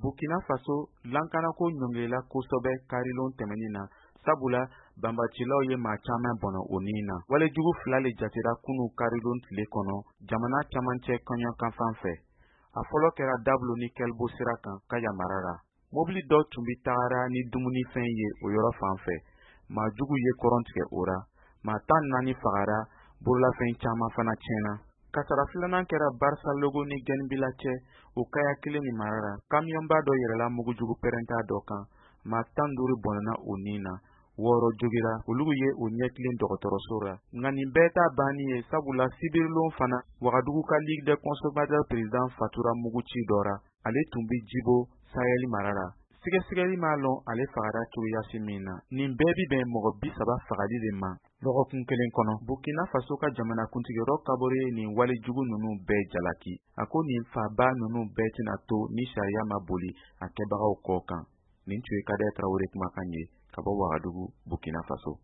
Burkina Faso lankanako ɲɔngirila kosɛbɛ karilon tɛmɛnin na sabula banbacilaw ye maa caman bɔnɔ o nin na. Walejugu fila le jatera kunu karilon tile kɔnɔ jamana camancɛ kɔɲɔkan fan fɛ. A fɔlɔ kɛra Dablo ni Kelbo sira kan ka yamara la. Mobili dɔ tun bi tagara ni dumunifɛn ye o yɔrɔ fan fɛ. Maa jugu ye kɔrɔn tigɛ o ra. Maa 14 fagara, bololafɛn caman fana tiɲɛna. Kasara filanan kɛra Barça Logo ni Guinbilla cɛ o kaya kelen ni mara la. Kamiyɔnba dɔ yɛrɛla mugujugu pɛrɛnta dɔ kan. Maa 15 bɔnɛna o nin na. 6 jogira olugu ye o ɲɛtilen dɔgɔtɔrɔso la. Nka nin bɛɛ ta banni ye sabula Sibirilon fana Wagadugu ka Ligue des consommateurs président fatura muguci dɔ ra. Ale tun bi Djibo Sahel mara la. Sɛgɛsɛgɛli m'a lɔn ale fagara cogoyasi min na. Nin bɛɛ bi bɛn mɔgɔ 30 fagali de ma. Lɔgɔkun kelen kɔnɔ Burkina Faso ka jamanakuntigiyɔrɔ Kabore ye nin walejugu ninnu bɛɛ jalaki. A ko nin faba ninnu bɛɛ tɛna to ni sariya ma boli a kɛbagaw kɔ kan. Nin tun ye Kader Tarawele kumakan ye ka bɔ Wagadugu, Burkina Faso.